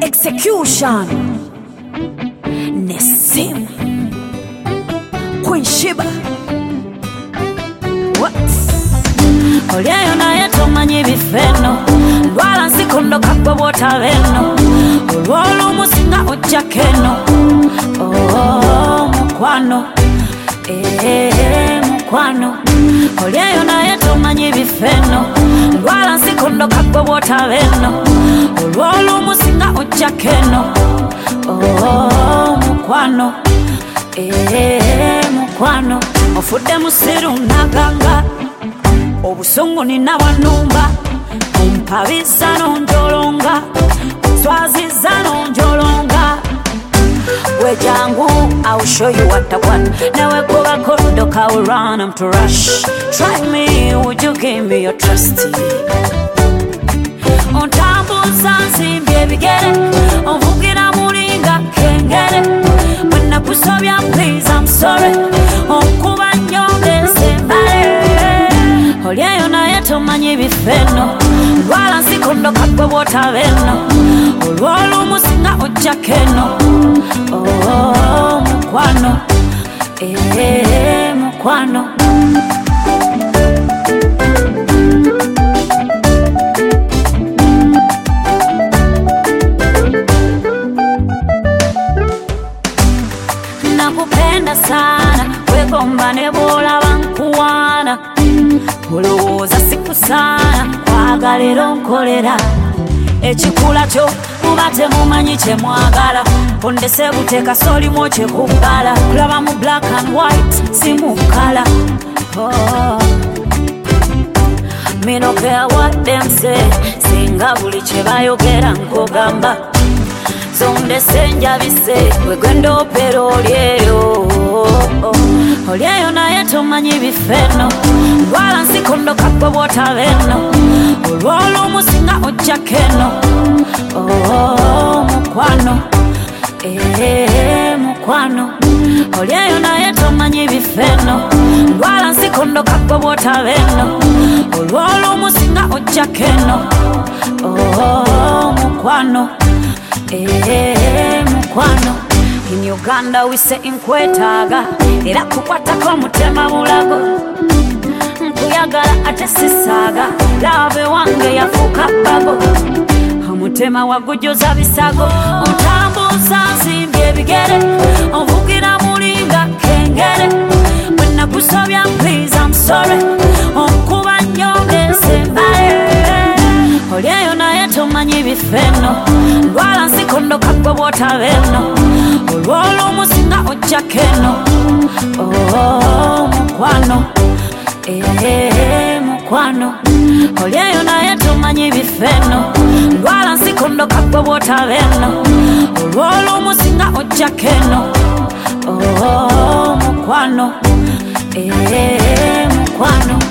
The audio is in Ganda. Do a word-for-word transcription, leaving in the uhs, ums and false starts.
Execution Nesim Queen Shiba What? Olyayo naye tomanyi bifeno Ndwala nsikondoka gwe bw'otaveno Olw'olumu singa ojja keno Oh, mukwano Eh, mukwano Olyayo naye tomanyi bifeno Ndwala nsikondoka gwe bw'otaveno Olw'olumu singa ojja keno Oh, mukwano Eh, mukwano Ofudde musiru naganga Obusungu nina wanumba Ompabiza nonjolonga Swaziza nonjolonga Wejangu, I'll show you what I want. Newe kuba kondoka, I will run, I'm to rush. Try me, would you give me your trusty? On tambuza nsimbye bigere Onvugira mulinga kengere When nakusobya please I'm sorry Onkuba nyonge sembale Olyayo naye tomanyi bifeno Ndwala nsikondoka gwe bw'otaveno Olw'olumu singa ojja keno Oh, mukwano Eh, mukwano Nakupenda sana Wegomba nebw'olaba nkuwaana Olowooza siku sana Kwagalira onkolera Ekikula kyo muba temumanyi kye mwagala Pondese buteeka solimu kyekuggala Kulaba mu black and white si mu kala oh. Me no care what them say Singa buli kye bayogera nkugamba Zondese njabise wegwenda opera olyeyo Olyeyo naye tomanyi bifeno Ndwala nsikondoka gwe bw'otaveno Olw'olumu singa ojja keno Oh, mukwano Eh, mukwano Olyeyo naye tomanyi bifeno Ndwala nsikondoka gwe bw'otaveno Olw'olumu singa ojja keno Oh, mukwano Eh, mukwano In Uganda we say nkwetaaga Era kukwatako mutema mulago Nkuyagala ate sisaaga Love wange yafuuka bago Omutema wagujoza bisago Ontambuza nsimbye bigere Onvugira mulinga kengere When nakusobya please I'm sorry Onkuba nyonge sembale Olyayo naye tomanyi bifeno Ndwala nsikondoka gwe bw'otaveno Olw'olumu singa ojja keno Oh, mukwano Eh, mukwano Olyayo naye tomanyi bifeno Ndwala nsikondoka gwe bw'otaveno Olw'olumu singa ojja keno Oh, mukwano Eh, mukwano